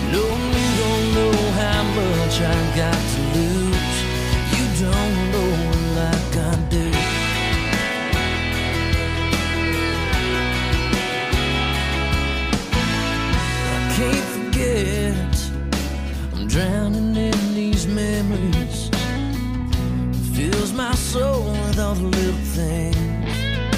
No, you don't know how much I got to lose. You don't know like I do. I can't forget, I'm drowning in these memories. It fills my soul with all the little things.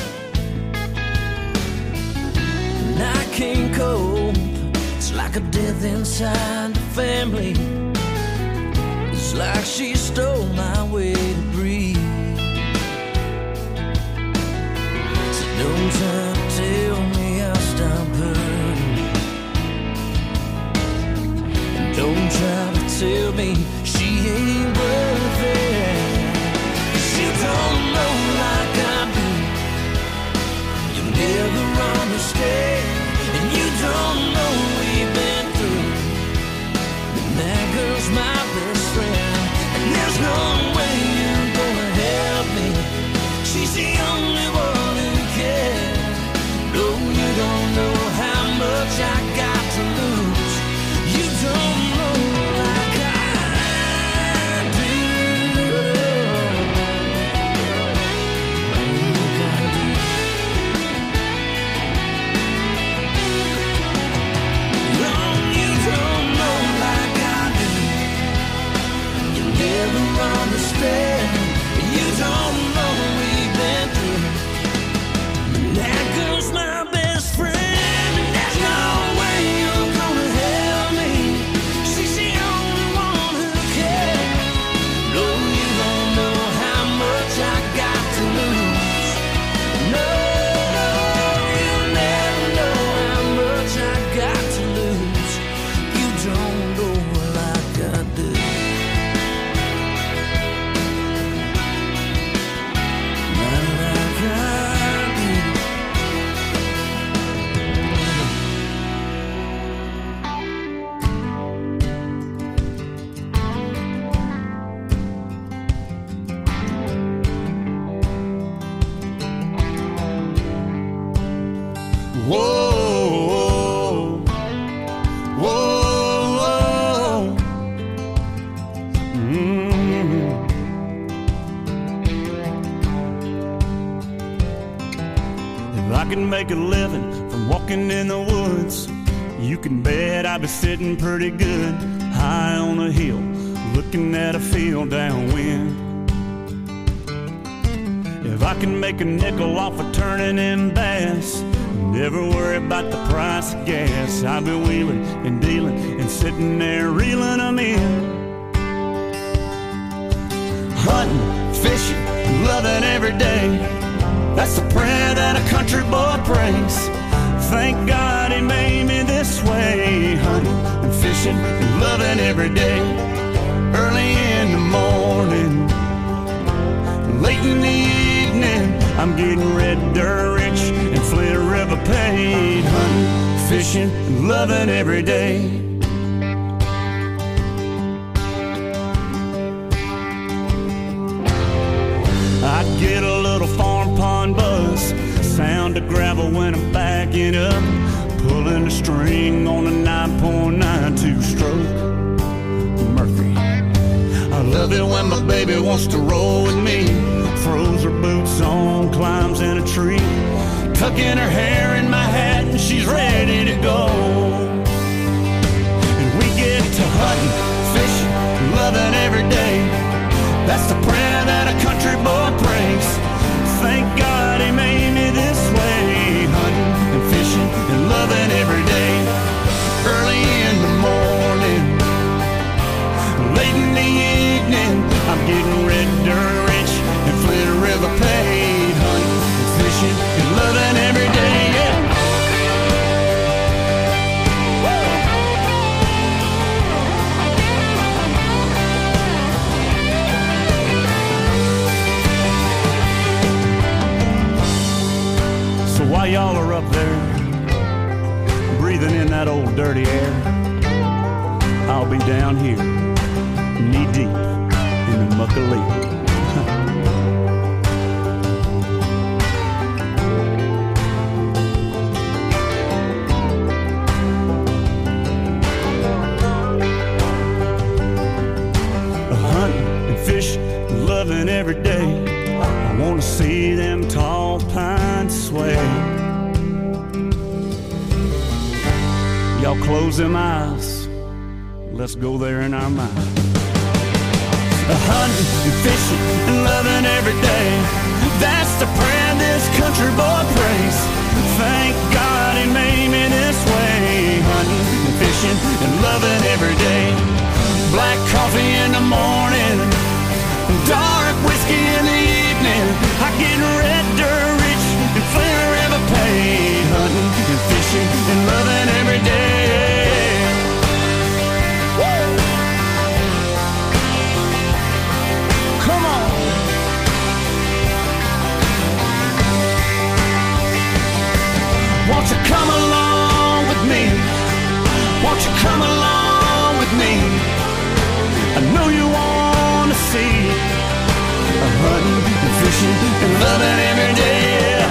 And I can't cope. It's like a death inside the family. It's like she stole my way to breathe. So don't try to tell me I'll stop hurting. And don't try to tell me she ain't worth it. 'Cause you don't know like I do. You'll never understand. And you don't know we've been through. And that girl's my best friend. And there's no way you're gonna help me. She's the only one who cares. No, you don't know how much I got to lose. You don't know like I do. Like I do. No, you don't know like I do. You never understand. You don't know we've been through. That girl's my best friend. And there's no way you're gonna help me. She's the only one who cares. No, you don't know how much I got to lose. No, you'll never know how much I got to lose. You don't know like I do. Not like I do. Whoa, whoa, whoa. If I can make a living from walking in the woods, you can bet I'd be sitting pretty good high on a hill, looking at a field downwind. If I can make a nickel off of turning in bass, never worry about the price of gas, I'll be wheeling and dealing and sitting there reeling them in. Hunting, fishing, loving every day, that's the prayer that a country boy prays. Thank God he made me this way. Hunting and fishing and loving every day. Early in the morning, late in the evening, I'm getting red dirt rich and Flint River paid. Hunting, fishing, and loving every day. I get a little farm pond buzz, sound of gravel when I'm backing up, pulling a string on a 9.92 stroke Murphy. I love it when my baby wants to roll with me, throws her boots on, climbs in a tree, tucking her hair in my hat and she's ready to go. And we get to hunting, fishing, loving every day, that's the prayer that a country boy prays. Thank God he made me this way. Hunting and fishing and loving every day. Early in the morning, late in the evening, I'm getting red dirt rich and Flint River paid. Hunting and fishing and loving every day, yeah. So while y'all are up there breathing in that old dirty air, I'll be down here knee deep in the muck of leaf. close them eyes. Let's go there in our mind. Hunting and fishing and loving every day. That's the prayer this country boy prays. Thank God he made me this way. Hunting and fishing and loving every day. Black coffee in the morning, dark whiskey in the evening. I get red dirt rich and forever paid. Hunting and fishing and loving every day. Woo! Come on. Won't you come along with me? Won't you come along with me? I know you want to see hunting and fishing and loving every day.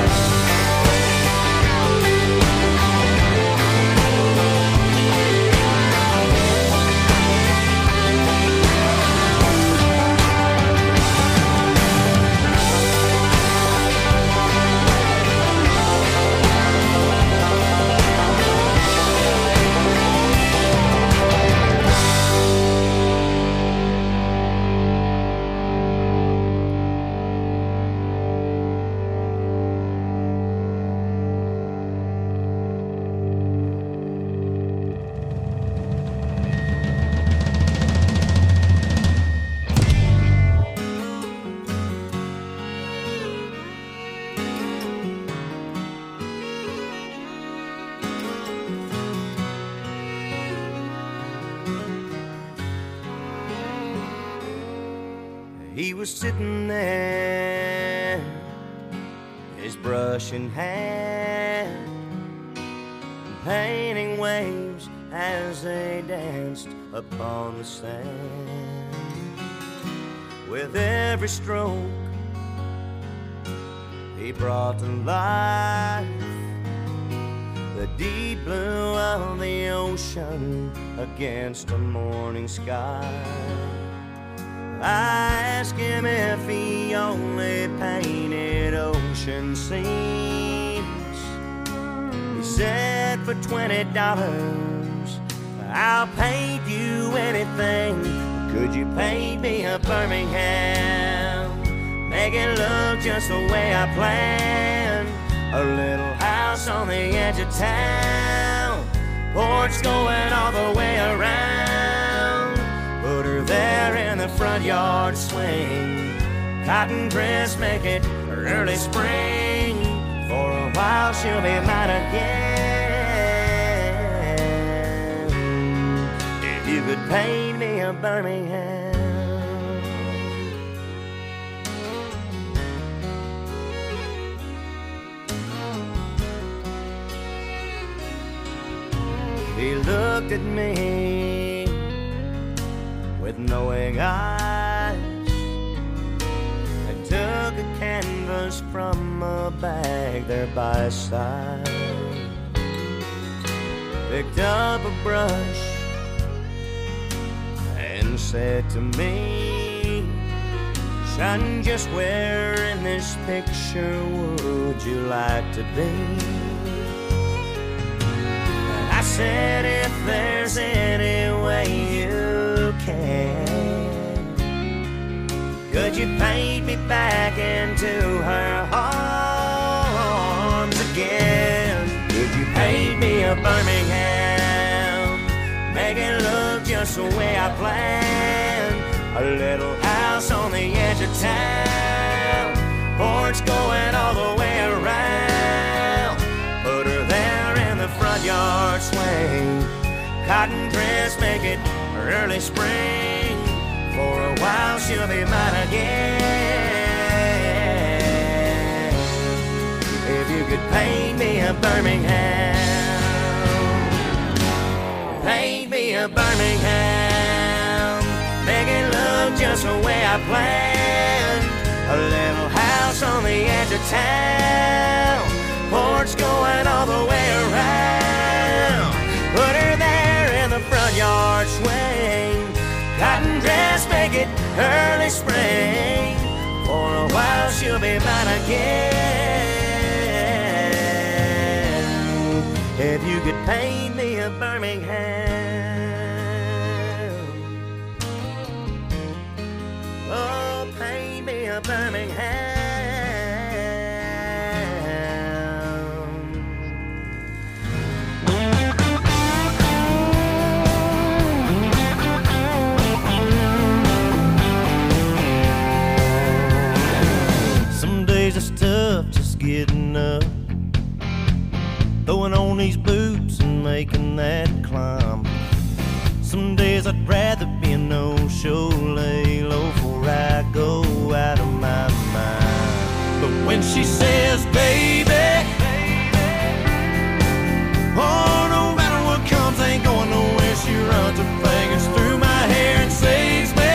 He was sitting there, his brush in hand, painting waves as they danced upon the sand. With every stroke, he brought to life the deep blue of the ocean against a morning sky. I asked him if he only painted ocean scenes. He said, for $20, I'll paint you anything. Could you paint me a Birmingham? Make it look just the way I planned. A little house on the edge of town, porch going all the way around. Put her there in the front yard swing. Cotton dress, make it early spring. For a while she'll be mine again. If you could paint me a Birmingham. He looked at me with knowing eyes and took a canvas from a bag there by his side. Picked up a brush and said to me, son, just where in this picture would you like to be? And I said, if there's any way you can, could you paint me back into her arms again? Could you paint me a Birmingham? Make it look just the way I planned. A little house on the edge of town, porch going all the way around. Put her there in the front yard swing. Cotton dress, make it early spring. For a while she'll be mine again. If you could paint me a Birmingham, paint me a Birmingham. Make it look just the way I planned. A little house on the edge of town, porch going all the way around. Put her there in the front yard swing. Cotton dress, make it early spring. For a while she'll be mine again. If you could paint me a Birmingham. Oh, paint me a Birmingham. Some days it's tough just getting up, throwing on these boots and making that climb. Some days I'd rather be a no-show, lay low before I go out of my mind. But when she says, baby, oh, no matter what comes, ain't going nowhere, she runs her fingers through my hair and saves me.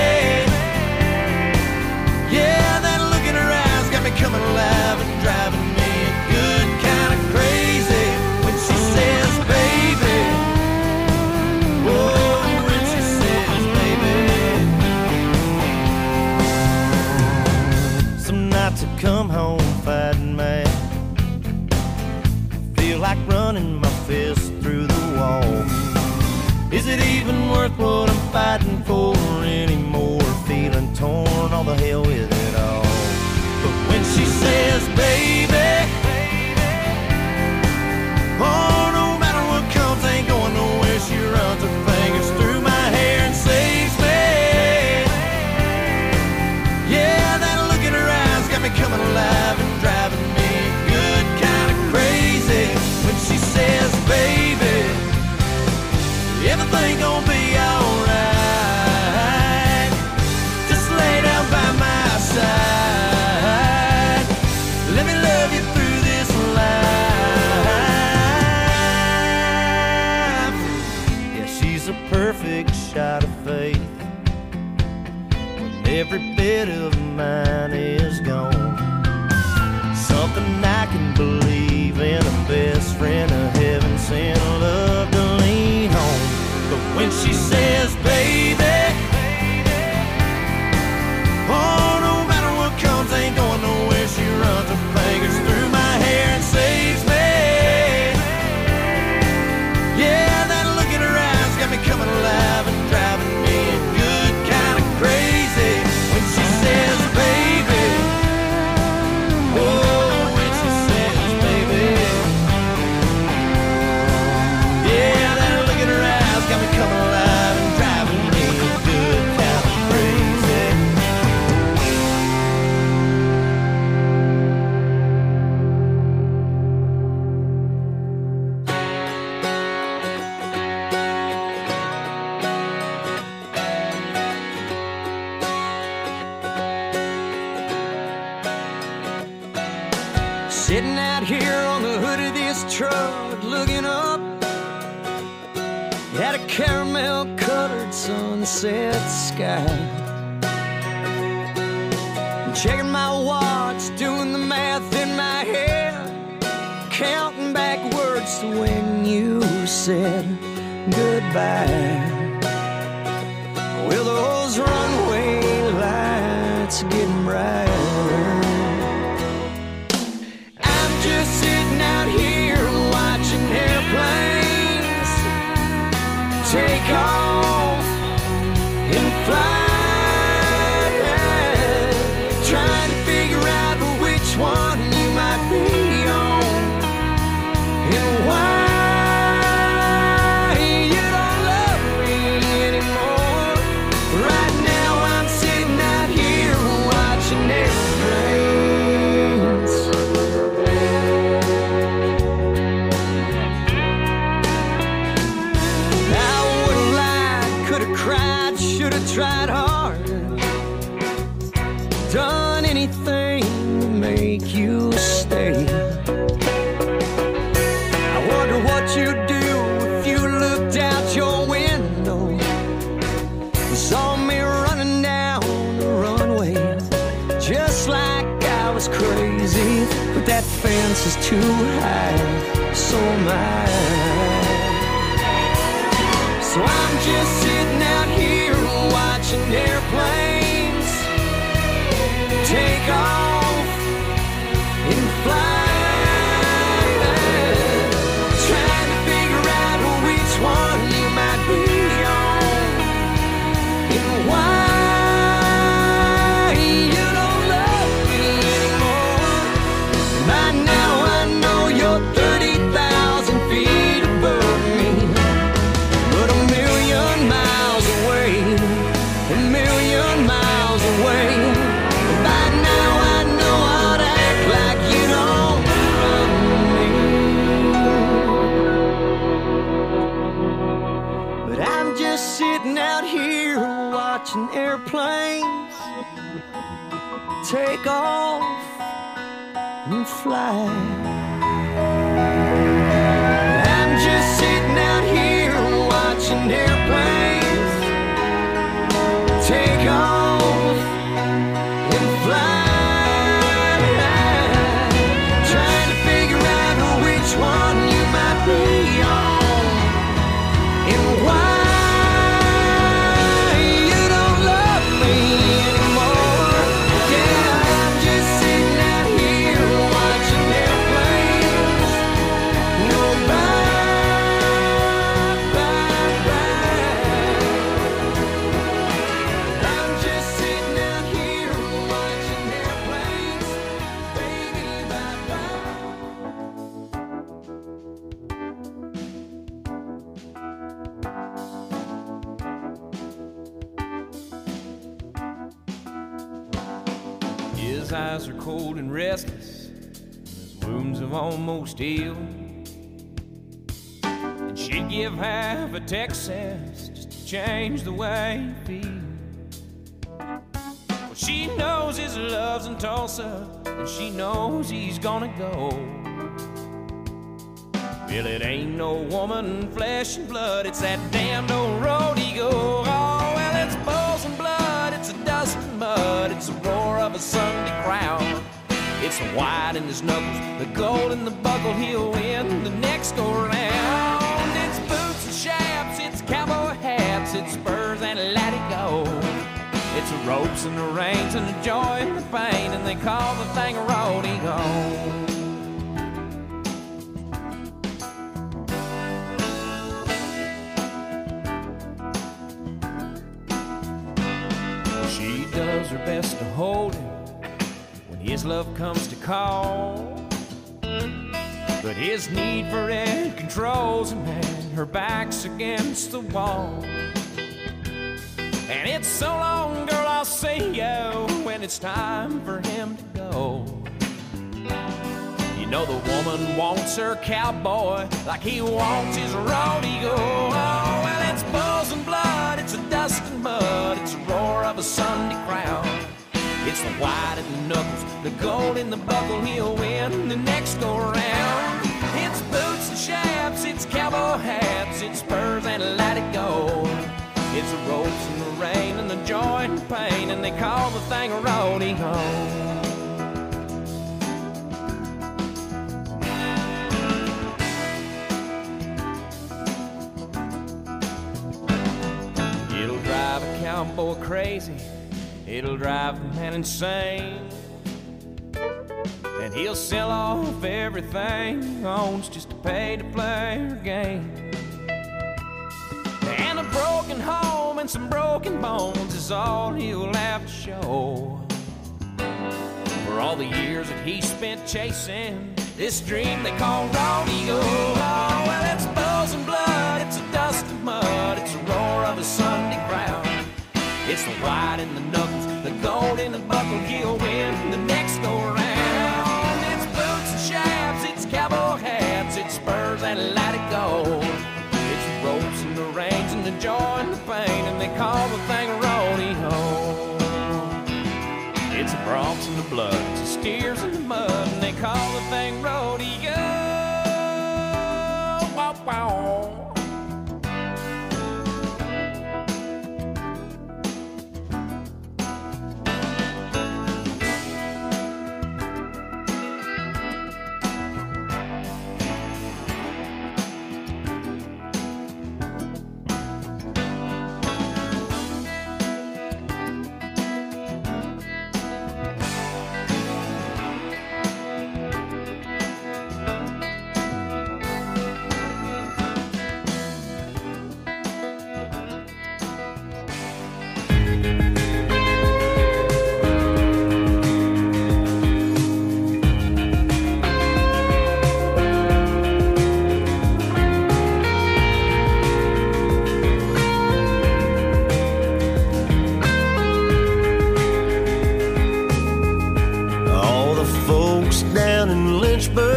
Yeah, that look in her eyes got me coming alive and driving me good kind of crazy. When she says, baby, oh, when she says, baby. Some nights I come home fighting mad, feel like running my fist through the wall. Is it even worth what I'm fighting for anymore? Feeling torn, all the hell with it all. But when she says, baby, oh, no matter what comes, ain't going nowhere, she runs her fingers through my hair and saves me. Yeah, that look in her eyes got me coming alive and driving me good kind of crazy. When she says, baby, everything gonna be alright, just lay down by my side, let me love you through this life. Yeah, she's a perfect shot of faith when every bit of mine is gone. Something I can believe in, a best friend, a heaven sent love to lean on. But when she says, baby, oh, no matter what comes, ain't going nowhere, she runs her fingers through my hair and saves me. Yeah, that look in her eyes got me coming alive and driving me good kind of crazy. When she says, baby, oh, when she says, baby, yeah, that look in her eyes got me coming alive and driving me good kind of crazy. Sitting out here on the hood of this truck, looking up at a caramel-colored sunset sky. Checking my watch, doing the math in my head, counting backwards to when you said goodbye. Well, those runway lights are getting brighter. I'm just sitting out here watching airplanes take off and fly, trying to figure out which one you might be on and why you don't love me anymore. Right now I'm sitting out here watching airplanes. I would've lied, could've cried, should've tried harder, done anything to make you stay. I wonder what you'd do if you looked out your window and saw me running down the runway, just like I was crazy. But that fence is too high, so am I. So I'm just sitting out here watching airplanes take off and fly, trying to figure out which one But I'm just sitting out here watching airplanes take off and fly. I'm just sitting out here watching airplanes take off and fly. Trying to figure out which one you might be on and why. His eyes are cold and restless, his wounds have almost healed. And she'd give half a Texas just to change the way he feels. Well, she knows his love's in Tulsa, and she knows he's gonna go. Well, it ain't no woman, flesh and blood, it's that damned old road he goes. Oh, well, it's bulls and blood, it's a dust and mud, it's the roar of a Sunday crowd. It's the white in his knuckles, the gold in the buckle, he'll win the next go round. It's boots and chaps, it's cowboy hats, it's spurs and let it go. It's the ropes and the reins and the joy and the pain, and they call the thing a rodeo. She does her best to hold him when his love comes to call. But his need for it controls him, and her back's against the wall. And it's so long, girl, I'll see you when it's time for him to go. You know the woman wants her cowboy like he wants his rodeo. Oh, well, it's bulls and blood, it's a dust and mud, it's the roar of a Sunday crowd. It's the white in the knuckles, the gold in the buckle, he'll win the next go round. It's boots and chaps, it's cowboy hats, it's spurs and let it go. It's the ropes and the rain and the joy and the pain, and they call the thing a rodeo. It'll drive a cowboy crazy, it'll drive a man insane, and he'll sell off everything he owns just to pay to play her game. And a broken home and some broken bones is all he'll have to show for all the years that he spent chasing this dream they call rodeo. Oh, well, it's bulls and blood, it's a dust and mud, it's the roar of a Sunday crowd. It's the white in the knuckles, the gold in the buckle, he'll win the next go round. It's boots and chaps, it's cowboy hats, it's spurs and let it go. It's the ropes and the reins and the joy and the pain, and they call the thing a rodeo. It's the broncs and the blood, it's the steers and the mud, and they call the thing rodeo. Wow, wow.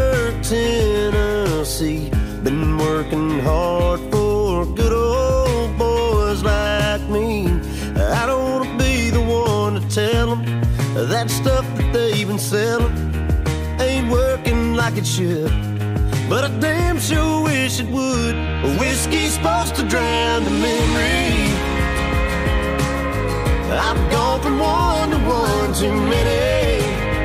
Tennessee, been working hard for good old That stuff that they've been selling ain't working like it should, but I damn sure wish it would. Whiskey's supposed to drown the memory. I've gone from one to one too many,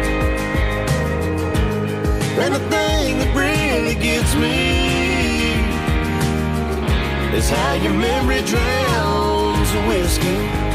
and the thing that really gets me is how your memory drowns the whiskey.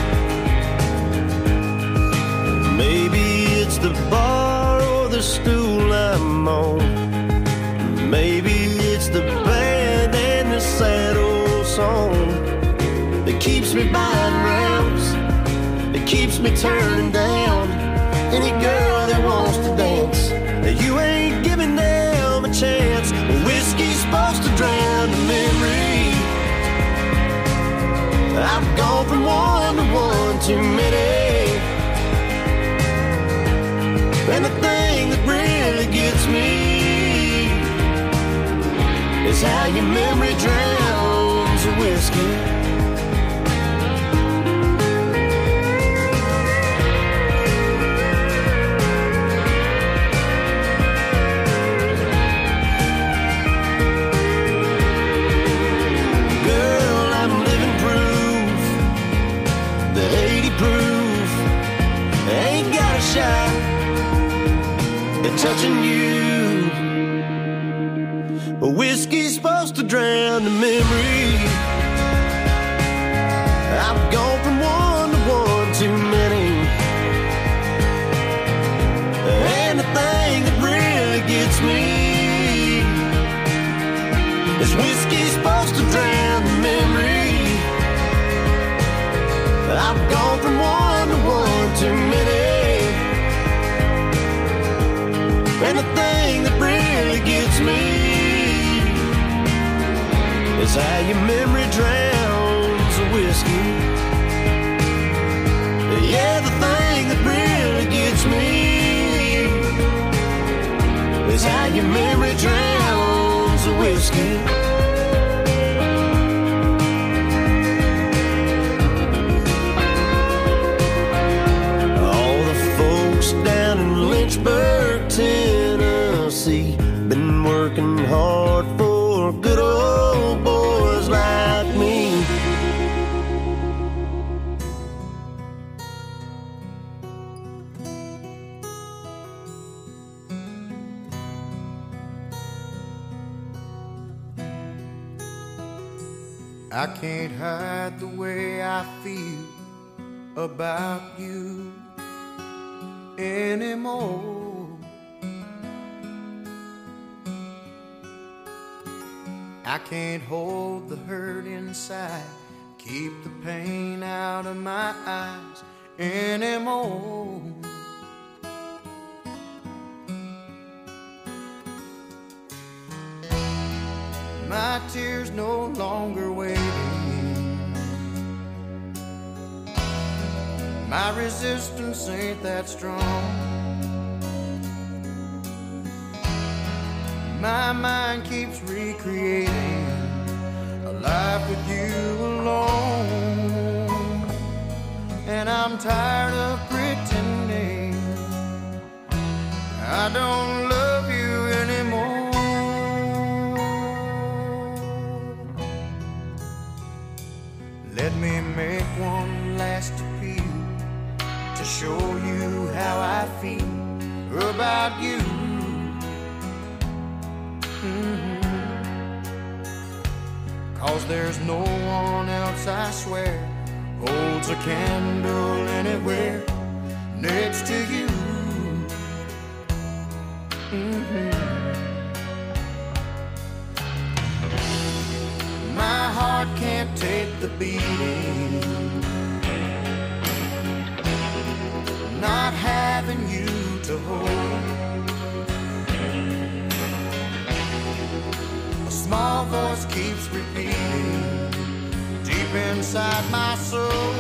Maybe it's the bar or the stool I'm on. Maybe it's the band and the sad old song that keeps me buying rounds, that keeps me turning down any girl that wants to dance. You ain't giving them a chance. Whiskey's supposed to drown the memory. I've gone from one to one too many, and the thing that really gets me is how your memory drowns the whiskey. Girl, I'm living proof that 80 proof ain't got a shot at touching you. Whiskey's supposed to drown the memory. I've gone from one to one too many, and the thing that really gets me is whiskey's supposed to drown the memory. I've gone from one to one too many, and the thing that really gets me is how your memory drowns the whiskey. Yeah, the thing that really gets me is how your memory drowns the whiskey. All the folks down in Lynchburg, Tennessee, been working hard for good old boys like me. I can't hide the way I feel about you anymore. I can't hold the hurt inside, keep the pain out of my eyes anymore. My tears no longer waiting, my resistance ain't that strong. My mind keeps recreating a life with you alone, and I'm tired of pretending I don't love you anymore. Let me make one last appeal to show you how I feel about you. Cause there's no one else, I swear, holds a candle anywhere next to you. My heart can't take the beating, not having you to hold. A small voice keeps repeating deep inside my soul.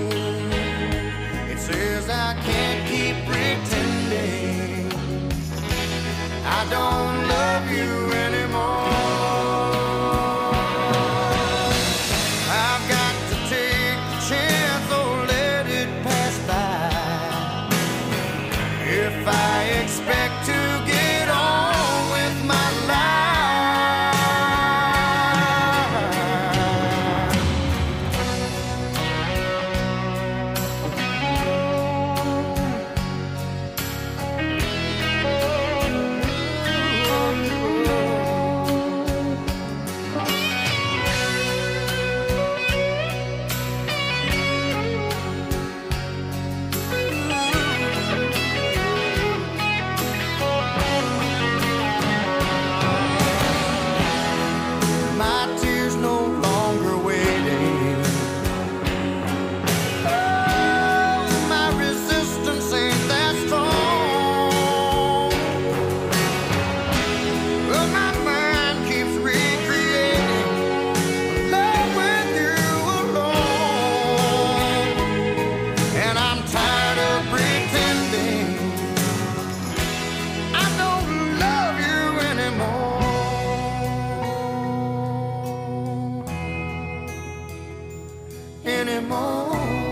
It says I can't keep pretending I don't love you anymore. anymore.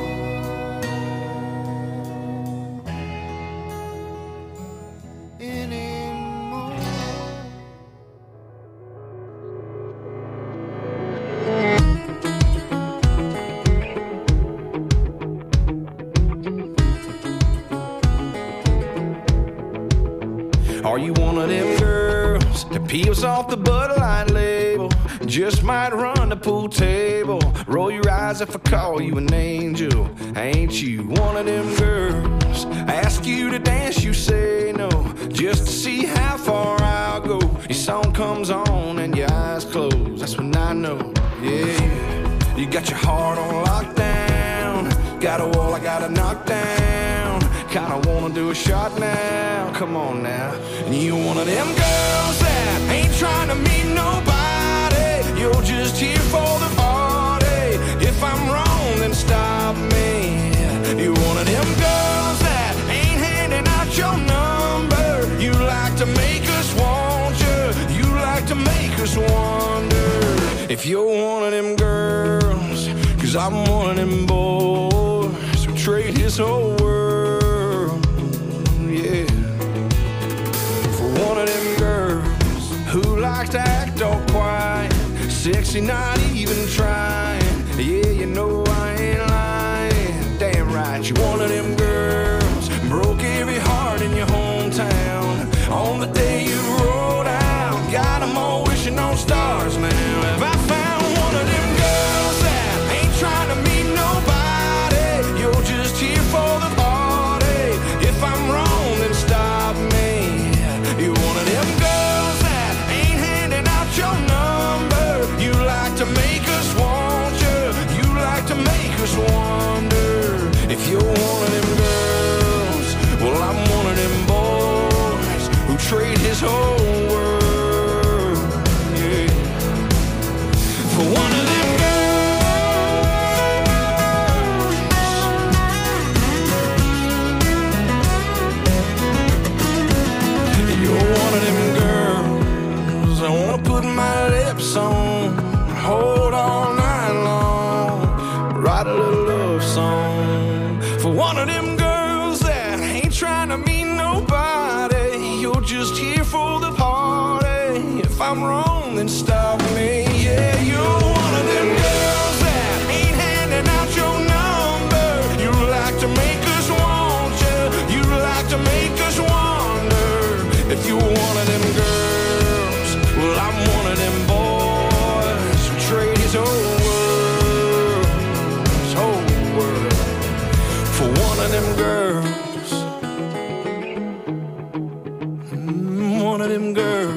Are you one of them girls that peels off the Bud Light label? Just might run the pool table. Roll your eyes if I call you an angel. Ain't you one of them girls? Ask you to dance, you say no, just to see how far I'll go. Your song comes on and your eyes close. That's when I know, yeah. You got your heart on lockdown. Got a wall I gotta knock down. Kinda wanna do a shot now. Come on now. And you one of them girls that ain't trying to meet nobody. You're just here for the party. If I'm wrong, then stop me. You're one of them girls that ain't handing out your number. You like to make us want you. You like to make us wonder if you're one of them girls. 'Cause I'm one of them boys who trade his whole world, yeah, for one of them girls who likes to act all quiet, sexy, not even trying. Yeah, you know I ain't lying. Damn right, you're one of them girls broke every heart in your hometown on the day you rolled out. Got them all wishing on stars now. Have I found one of them girls that ain't trying to meet nobody? You're just here for the party. If I'm wrong, then stop me. You're one of them girls that ain't handing out your number. You like to make us want you. You like to make us wonder if you're one of them girls. Well, I'm one of them boys who trade his whole world, yeah, for one of them girls. You're one of them girls I wanna put my lips on, hold all night long, write a little love song for one of them girls that ain't trying to meet nobody. You're just here for the party. If I'm wrong, then stop me. Yeah, you're one of them girls that ain't handing out your number. You like to make us want you. You like to make us wonder if you're one of them girls. Well, I'm one of them boys who trade his whole world for one of them girls. One of them girls.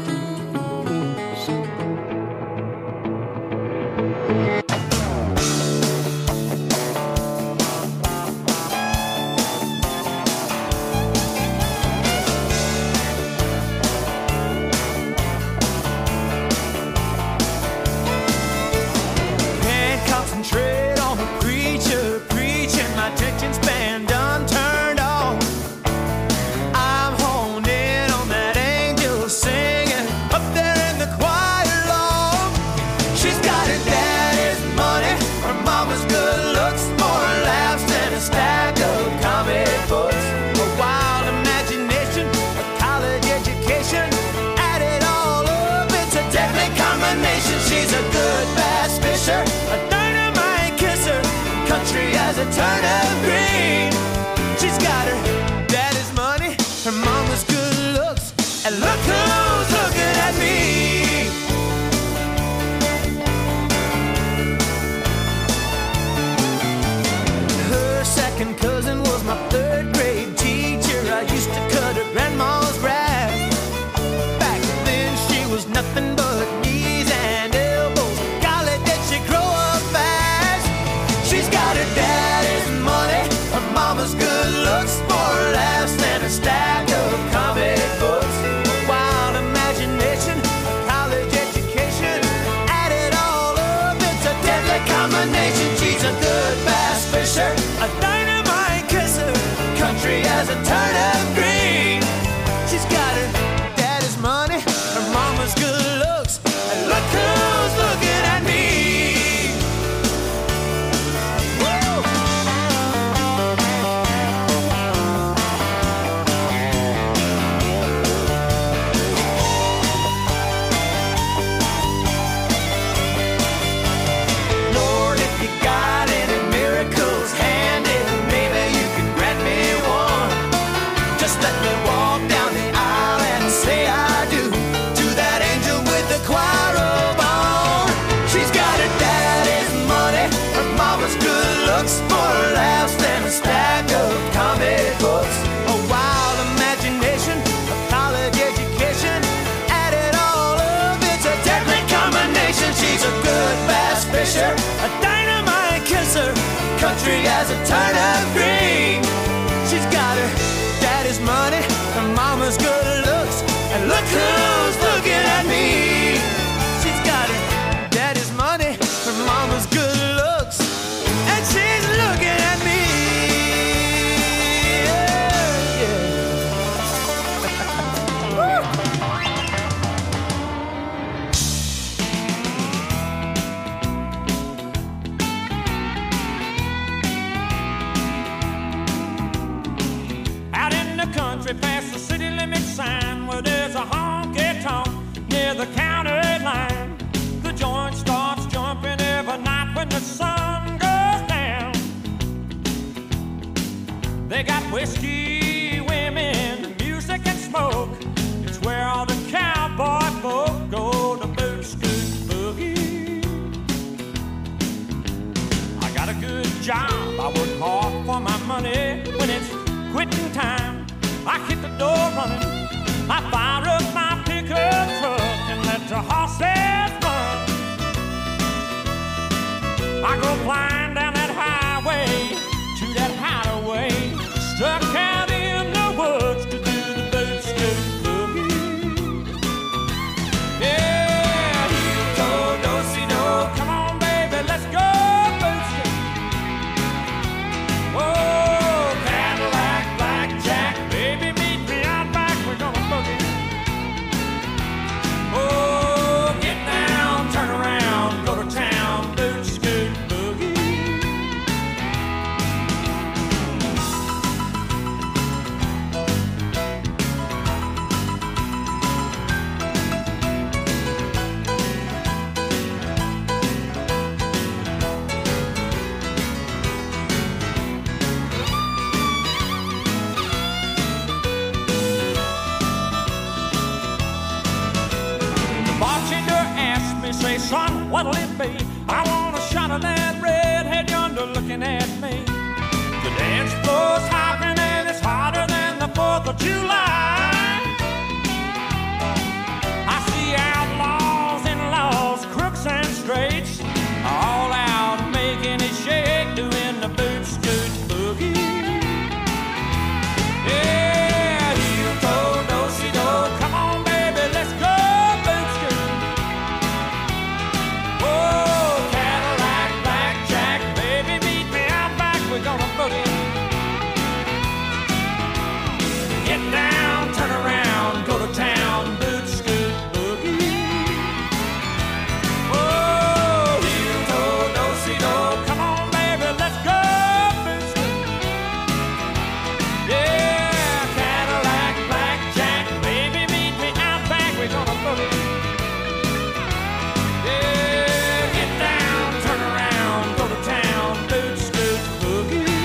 Can't concentrate on the preacher preaching. My attention span done turned off. I'm honed in on that angel singing up there in the choir loft. She's got her daddy's money, her mama's good looks, more laughs than a stack of comic books. A wild imagination, a college education, add it all up, it's a deadly combination. She's a good bass fisher, a dynamite kisser, country as a turnip green. She's got her daddy's money, her mama's good looks, and look who's looking at me. Her second cousin was my third grade teacher. I used to cut her grandma's grass. Back then she was nothing but knees and elbows. Golly, did she grow up fast? She's got her daddy's money, her mama's good looks, more laughs than a stack of comic books. A wild imagination, a college education, add it all up, it's a deadly combination. She's a good bass fisher, a dynamite kisser, country as a turnip green. She's got her daddy's money, her mama's good looks, and look who's looking at me. looks for laughs and a stack of comic books. A wild imagination, a college education, added all up, it's a deadly combination. She's a good bass fisher, a dynamite kisser, country as a turnip green. She's got her daddy's money, her mama's good looks, and look who's looking at me. She's got her daddy's money, her mama's good looks, and she's looking at me. Yeah, Out in the country past the city limit sign where there's a honky-tonk near the county line. The joint starts jumping every night when the sun goes down. They got whiskey, women, music and smoke. It's where all the cowboy folk go to boot scoot boogie. I got a good job, I work hard for my money. When it's quitting time, I hit the door running. I fire up my pickup truck and let the horses run. I go flying down that highway to that hideaway, stuck out in the woods to do the boot scoot boogie. Yeah, heel toe, do-si-do, come on baby, let's go boot scoot. Oh, Cadillac, blackjack, baby, meet me out back, we're gonna boogie. Oh, get down, turn around, go to town, boot scoot boogie. The bartender asked me, say, son, what'll it be? I want a shot of that redhead yonder looking at me. The dance floor's hopping and it's hotter than the 4th of July. I see outlaws and laws, crooks and straights, all out making it shake, doing the boot scoot boogie. Yeah, heel toe, do-si-do, come on baby, let's go boot scoot. Oh, Cadillac, blackjack, baby, meet me out back, we're gonna boogie. Get down, turn around, go to town, boot scoot boogie. Oh, heel toe, do-si-do, come on baby, let's go boot scoot. Yeah, Cadillac, blackjack, baby, meet me out back, we're gonna boogie. Yeah, get down, turn around, go to town, boot scoot boogie.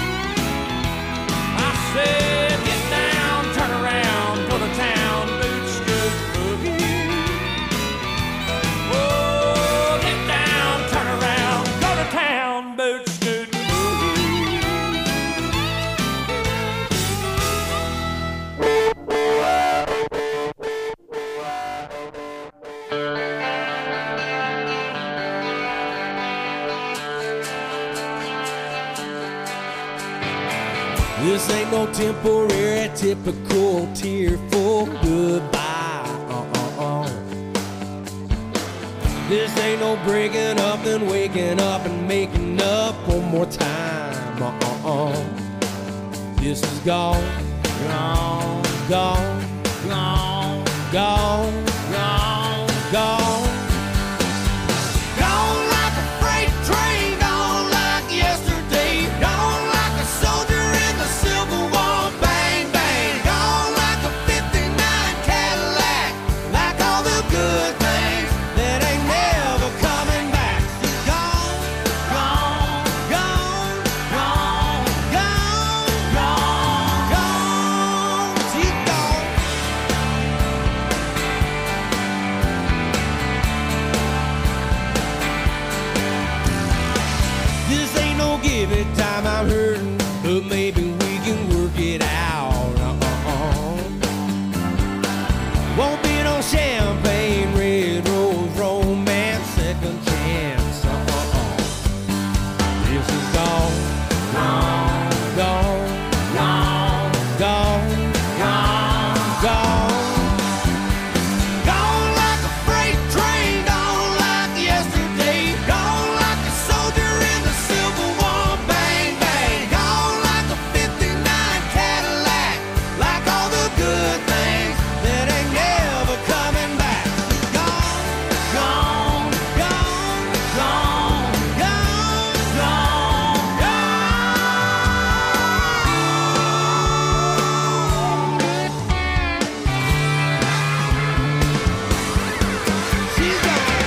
I said, get down, turn around, go to town, boot scoot boogie. Oh, get down, turn around, go to town, boot scoot boogie. This ain't no temporary, typical, tearful goodbye. This ain't no breaking up and waking up and making up one more time. This is gone, gone, gone, gone, gone, gone, gone. Gone like a freight train, gone like yesterday, gone like a soldier in the Civil War. Bang, bang, gone like a 59 Cadillac, like all the good things that ain't never coming back. So gone, gone, gone, gone, gone, gone, gone. She's gone. every time I'm hurting, but maybe we can work it out. Won't be no champagne, red rose, romance, second chance. This is all gone, gone, gone, gone, gone, gone. Gone like a freight train, gone like yesterday, gone like a soldier in the Civil War. Bang, bang, gone like a 59 Cadillac, like all the good things that ain't never coming back. Gone, gone, gone, gone, gone, gone, gone. She's gone.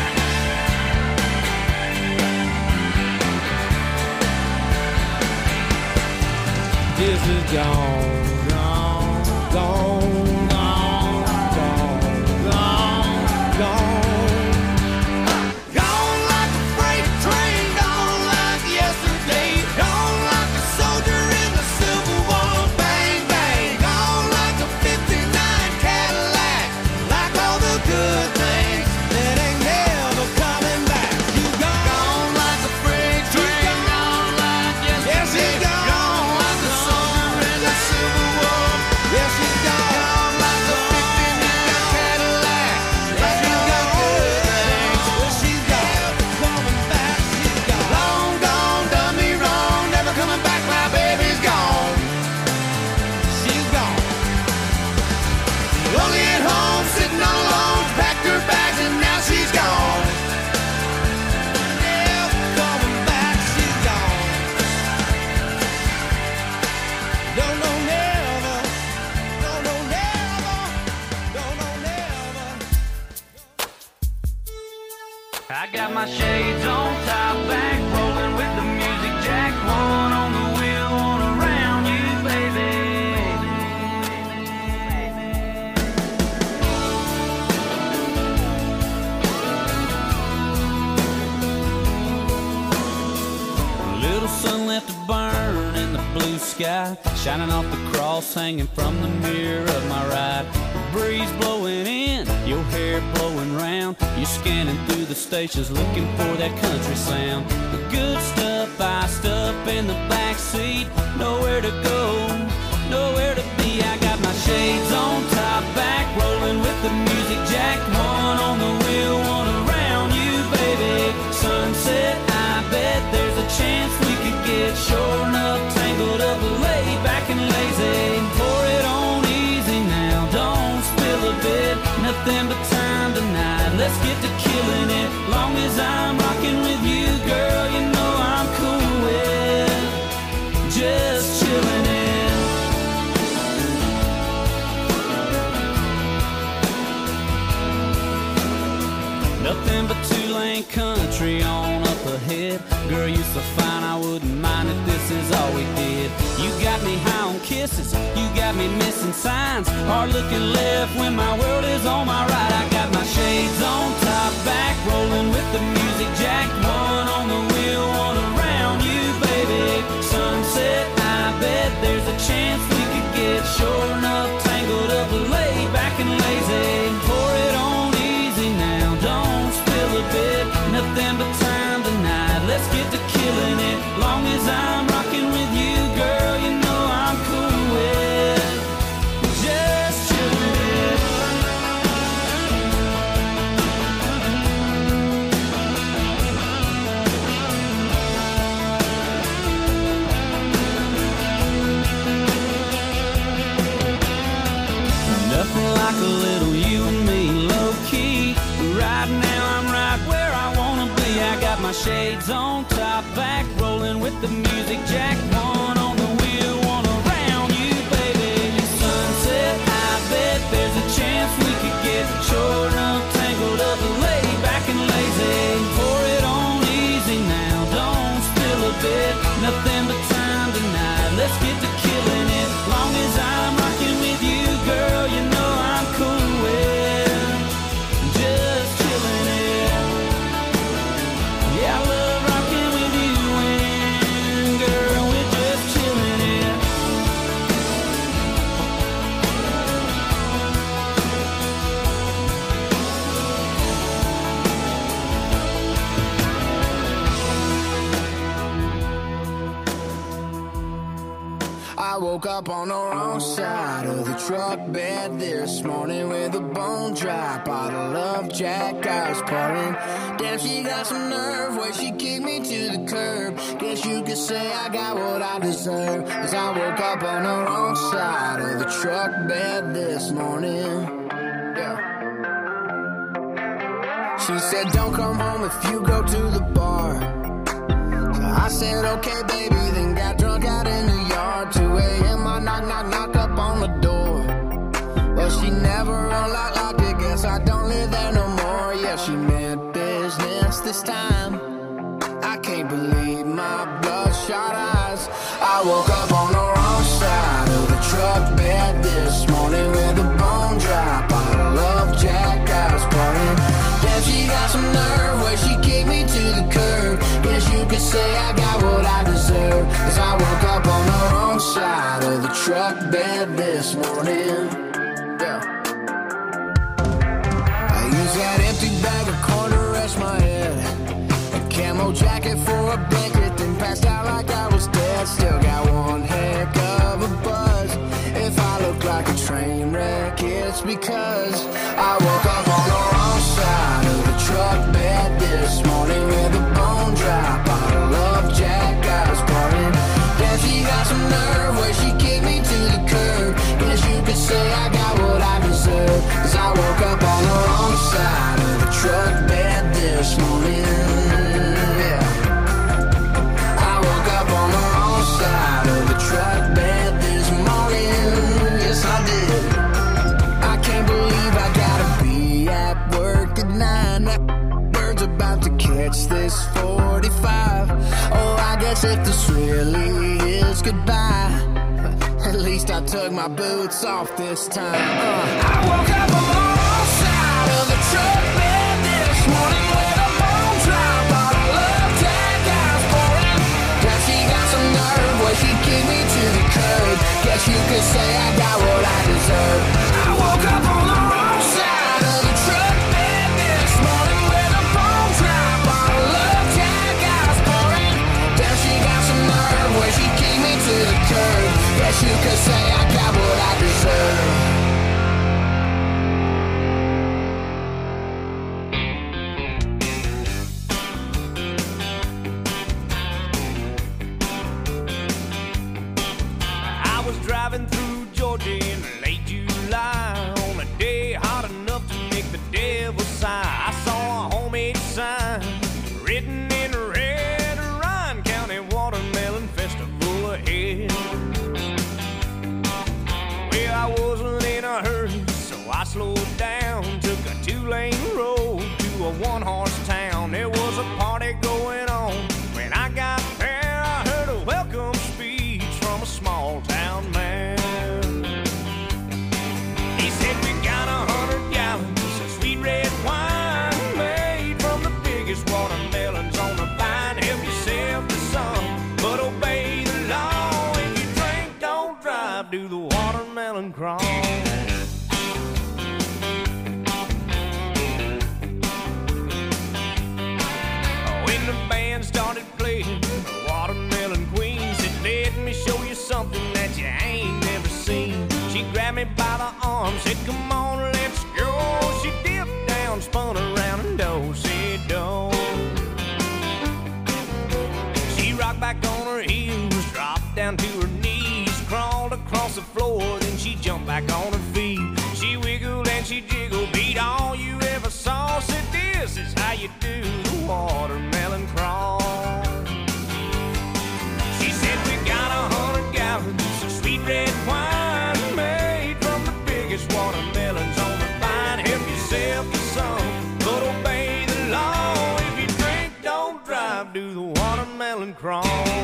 This is gone, gone, gone, gone, gone, gone, gone. Gone like a freight train, gone like yesterday, gone like a soldier in the Civil War. Bang, bang, gone like a 59 Cadillac, like all the good things that ain't never coming back. You gone like a freight train, gone like yesterday. Yes, she's gone like a soldier in the Civil War. Yes, she's gone like a 59 Cadillac, like all the good things. Well, she's gone, coming back. She's gone. Long gone, done me wrong, never coming back. My baby's gone. She's gone. Lonely at home, sitting all alone, packed her bags and now she's gone. Never coming back. She's gone. No, no, never. No, no, never. No, no, never. I got my shades on, top back, rolling with the music jack. One on the wheel, one around you, baby. Little sun left to burn in the blue sky, shining off the cross hanging from the mirror of my ride. The breeze blowing in, your hair blowing round. You're scanning through the stations looking for that country sound. The good stuff iced up in the back seat. Nowhere to go, nowhere to be. I got my shades on, top back, rolling with the music jack. One on the wheel, one around you, baby. Sunset, I bet there's a chance we could get shore enough, tangled up, laid back and lazy. Pour it on easy now, don't spill a bit. Nothing but time tonight, let's get to killing it. Long as I'm rocking with you, girl, you know I'm cool with just chilling it. Nothing but two-lane country on up ahead. Girl, you so fine, I wouldn't mind if this is all we did. You got me high on kisses, you got me missing signs. Hard looking left when my world is on my right. I got my shades on, top back, rolling with the music jack. One on the wheel, one around you, baby. Sunset, I bet there's a chance we could get shore enough, tangled up, laid back and lazy. Pour it on easy now, don't spill a bit. Nothing but time tonight, let's get to killing it. Long as I'm rocking with you, girl, you know I'm cool with just chilling it. Nothing like a little you and me, low key. Right now I'm right where I wanna be. I got my shades on, top back, rolling with the music jack. One on the wheel, one around you, baby. Sunset, I bet there's a chance we could get short enough, tangled up, laid back and lazy. Pour it on easy now, don't spill a bit. Nothing but time tonight, let's get to killing it. Long as I'm rocking with you, girl, you know I'm cool with just chilling it. Yeah, I love rocking with you when I woke up on the wrong side of the truck bed this morning with a bone dry bottle of Jack I was pouring. Damn, she got some nerve where she kicked me to the curb. Guess you could say I got what I deserve, 'cause I woke up on the wrong side of the truck bed this morning. Yeah. She said don't come home if you go to the bar. So I said okay baby, then got drunk out in the yard. 2 a.m. I knock up on the door. Well, she never unlocked it, guess I don't live there no more. Yeah, she meant business this time. I can't believe my bloodshot eyes. I woke up on the wrong side of the truck bed this morning with a bone dry bottle of Jack I was pouring. Damn, she got some nerve where she kicked me to the curb. Guess you could say I got what I deserve, 'cause I woke up on the wrong side of the truck bed this morning. Yeah. I used that empty bag of corn to rest my head, a camo jacket for a blanket, then passed out like I was dead. Still got one heck of a buzz. If I look like a train wreck, it's because I woke up on the wrong side of the truck bed this morning with a bone dry bottle of Jack I was pouring. Damn, she got some nerve where she kicked me to the curb. Guess you could say I got what I deserve, 'cause I woke up on the wrong side of the truck bed this morning. Yeah. I woke up on the wrong side of the truck bed this morning. Yes, I did. I can't believe I gotta be at work at 9. That bird's about to catch this 45. Oh, I guess if this really is goodbye, at least I took my boots off this time. I woke up on the wrong side of the truck bed this morning with a bone dry bottle of Jack I was pouring. Now she got some nerve where she kicked me to the curb. Guess you could say I got what I deserve. I woke up on the wrong side of the truck bed this morning with a bone dry bottle of Jack I was pouring. Now she got some nerve where she kicked me to the curb. Guess you could say I got what I deserve. I was driving through Georgia in late July on a day hot enough to make the devil sigh. I saw a homemade sign written in red, Ryan County Watermelon Festival ahead. Well, I wasn't in a hurry, so I slowed down, took a 2-lane road to a 1-horse town. There was a party going on. When I got there, I heard a welcome speech from a small town man. He said we got 100 gallons of sweet red wine made from the biggest watermelons on the vine. Help yourself to some, but obey the law. If you drink, don't drive, do the watermelon crawl. When the band started playing, the Watermelon Queen said, let me show you something that you ain't never seen. She grabbed me by the arm, said, come on, let's go. She dipped down, spun around, and do-si-do. She rocked back on her heels, dropped down to her knees, crawled across the floor, then she jumped back on her feet. She wiggled and she jiggled, beat all you ever saw. Said, this is how you do the watermelon crawl. She said, we got 100 gallons of sweet red wine made from the biggest watermelons on the vine. Help yourself to some, but obey the law. If you drink, don't drive, do the watermelon crawl.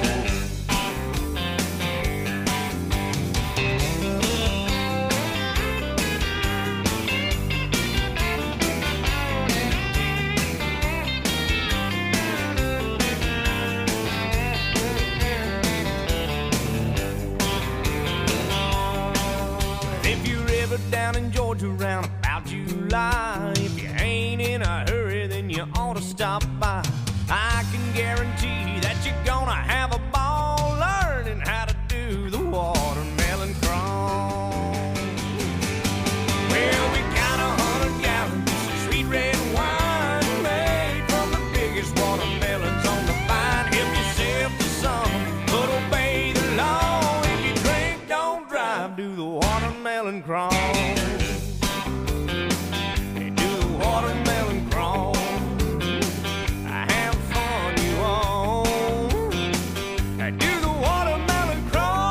Down in Georgia around about July, if you ain't in a hurry, then you ought to stop by. I can guarantee that you're gonna have a ball. watermelon crawl? Hey, do the watermelon crawl? I have fun, you all. Hey, do the watermelon crawl?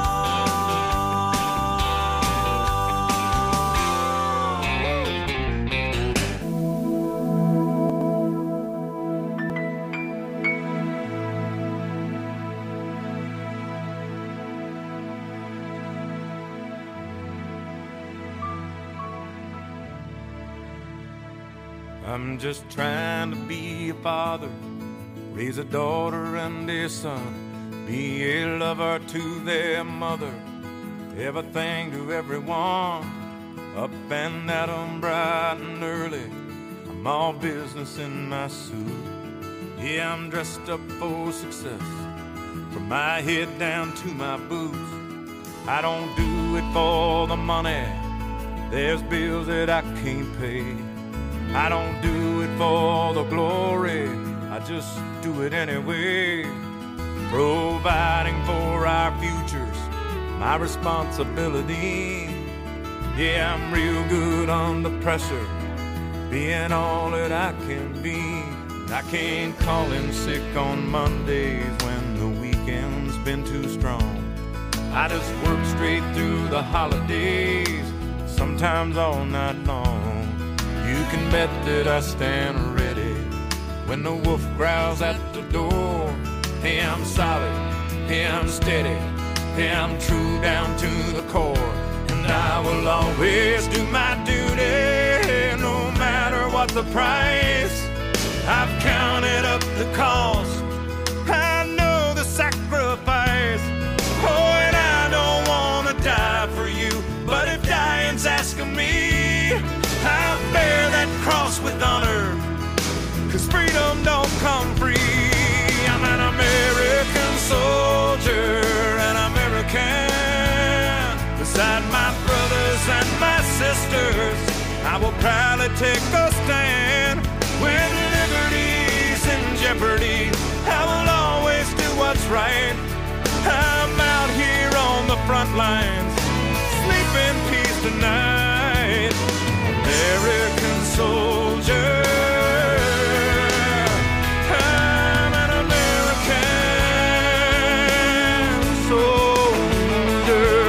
I'm just trying to be a father, raise a daughter and a son, be a lover to their mother, everything to everyone, up and at 'em bright and early. I'm all business in my suit. Yeah, I'm dressed up for success, from my head down to my boots. I don't do it for the money, there's bills that I can't pay. I don't do it for the glory, I just do it anyway. Providing for our futures, my responsibility. Yeah, I'm real good under pressure, being all that I can be. I can't call in sick on Mondays when the weekend's been too strong. I just work straight through the holidays, sometimes all night long. You can bet that I stand ready when the wolf growls at the door. Hey, I'm solid, hey, I'm steady, hey, I'm true down to the core. And I will always do my duty, no matter what the price. I've counted up the cost, I know the sacrifice. Oh, and I don't want to die for you, but if dying's asking me, I'll bear that cross with honor, 'cause freedom don't come free. I'm an American soldier, an American. Beside my brothers and my sisters, I will proudly take a stand. When liberty's in jeopardy, I will always do what's right. I'm out here on the front lines, sleep in peace tonight. American soldier, I'm an American soldier.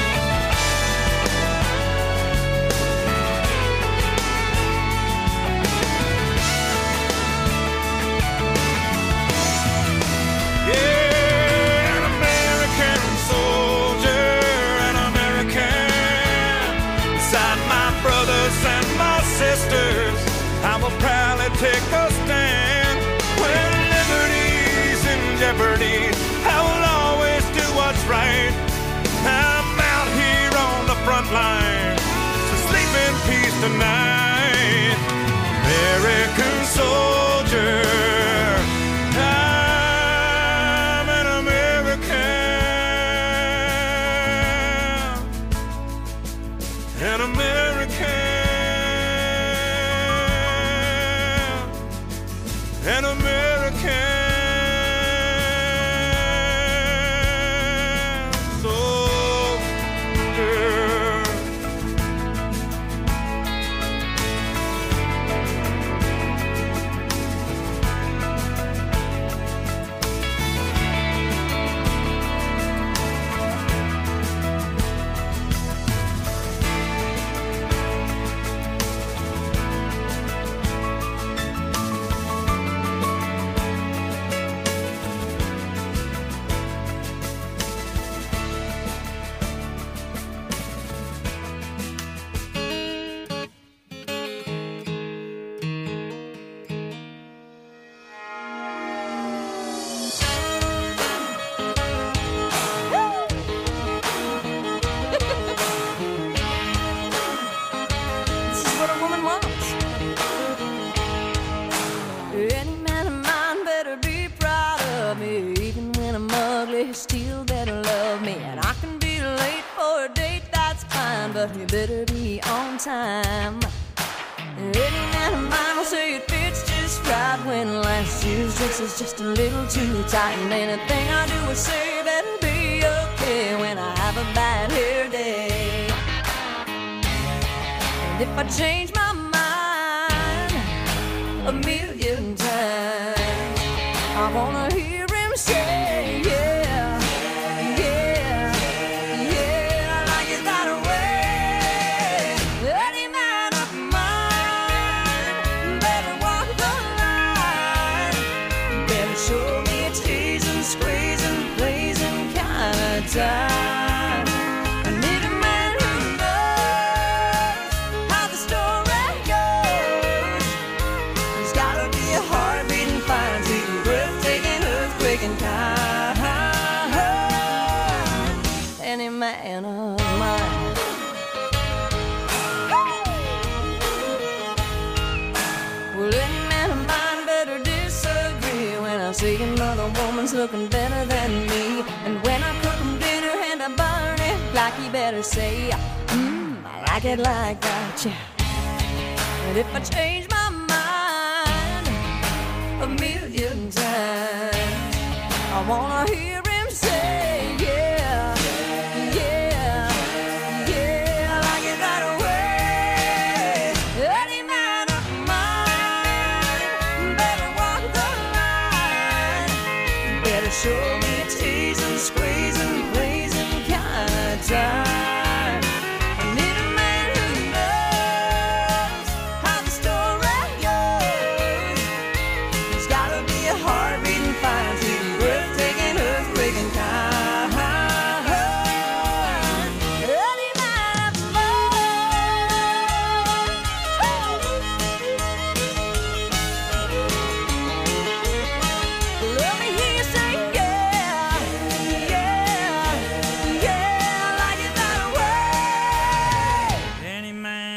Yeah, an American soldier, an American. Beside my brothers and my sisters, I will proudly take a stand. When liberty's in jeopardy, I will always do what's right. I'm out here on the front line, so sleep in peace tonight. American soldier, I'm an American, an American. An American soldier. Still better love me, and I can be late for a date, that's fine, but you better be on time. Any man of mine will say it fits just right when last year's dress is just a little too tight, and anything I do or say better be okay when I have a bad hair day. if I change my mind a million times, I wanna hear him say, yeah, yeah, yeah, I like it that way. Any man of mine better walk the line, better show me a teasing, squeezing, blazing kind of time. I need a man who knows how the story goes. There's gotta be a heart beating fine, sweet, breathtaking, earthquaking kind. Any man of mine. Well, any man of mine better disagree when I see another woman's looking better than me. And when I cook him dinner and I burn it, like he better say, I like it like that, yeah. But if I change my mind a million times, I wanna hear him say, yeah, yeah, yeah, I like it that way. Any man of mine better walk the line, better show me a teasing, squeezing, blazing kind of time. I need a man who knows how the story goes. There's gotta be a heart beating fine, sweet, breathtaking, earthquaking kind. Any man of mine. Let me hear you say, yeah, yeah, yeah, I like it that way. Any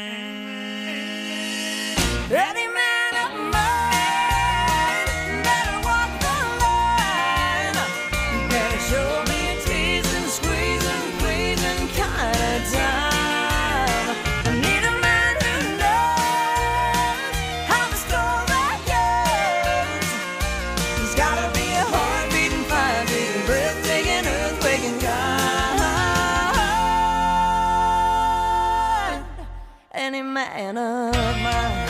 man of mine better walk the line, better show me a teasing, squeezing, pleasing kind of time. I need a man who knows how the story goes. There's gotta be a heart beating fine, beating, breathtaking, earthquaking kind. Any man of mine.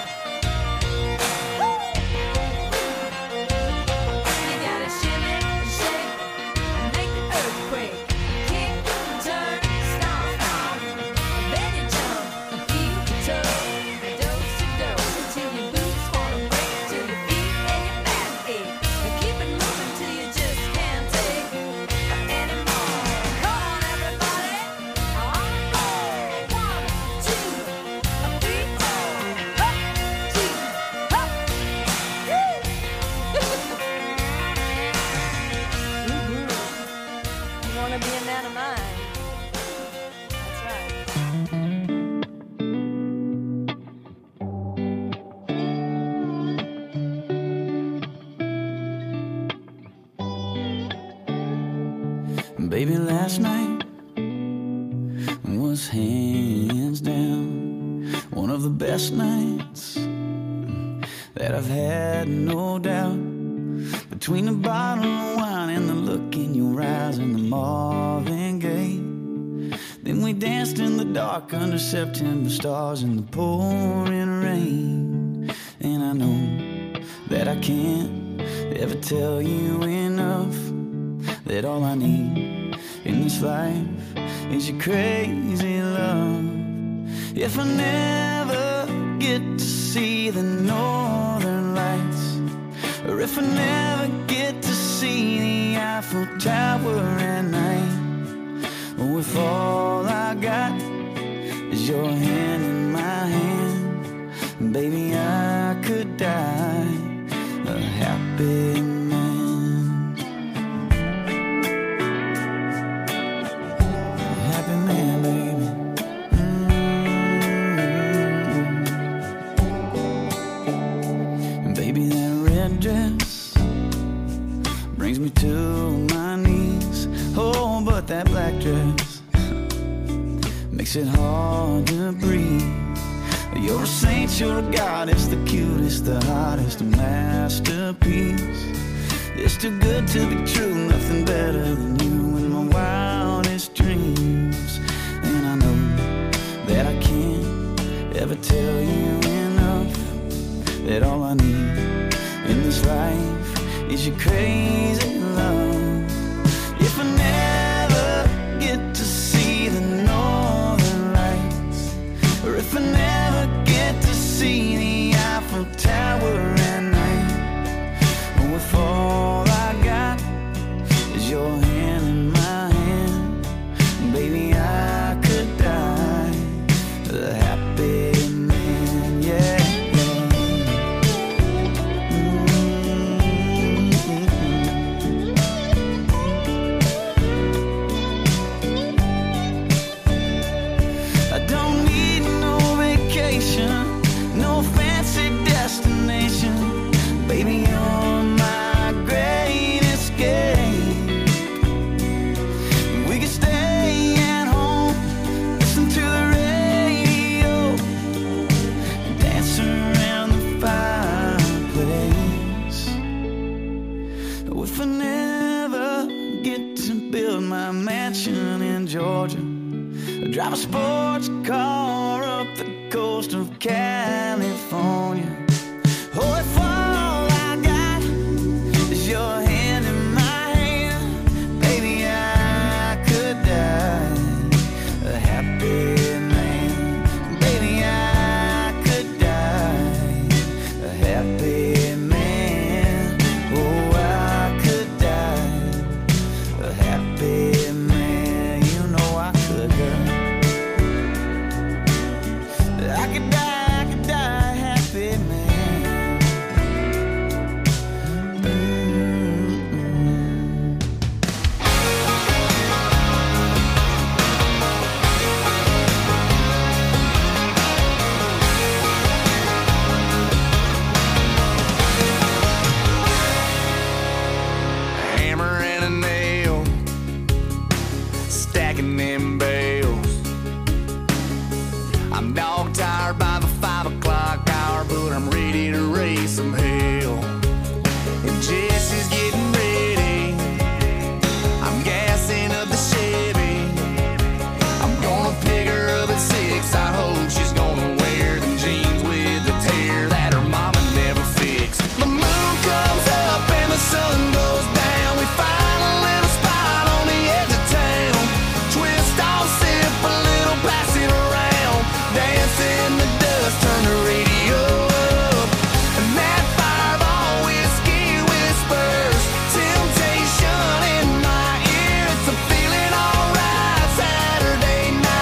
You gotta shimmy, shake, and make the earthquake. Kick, turn, stomp, stomp. Then you jump and feel the toe. Dose-to-dose until your boots wanna break, till your feet and your back ache. And keep it moving till you just can't take anymore. Come on, everybody. On the floor. 1, 2, 3, 4. Up, 2, up. Woo! You wanna be a man of mine? That's right. Baby, last night was hands down one of the best nights that I've had, no doubt. Between the bottle of wine and the look in your eyes and the Marvin Gaye, then we danced in the dark under September stars in the pouring rain. And I know that I can't ever tell you enough that all I need in this life is your crazy love. If I never get to see the northern lights, or if I never get to see the Eiffel Tower at night, or if all I got is your hand in my hand, baby, I could die a happy man. Happy man, baby. Baby, that red dress brings me to my knees. Oh, but that black dress makes it hard to breathe. You're a saint, you're a goddess, the cutest, the hottest, a masterpiece. It's too good to be true, nothing better than you in my wildest dreams. And I know that I can't mansion in Georgia. Drive a sports car up the coast of California.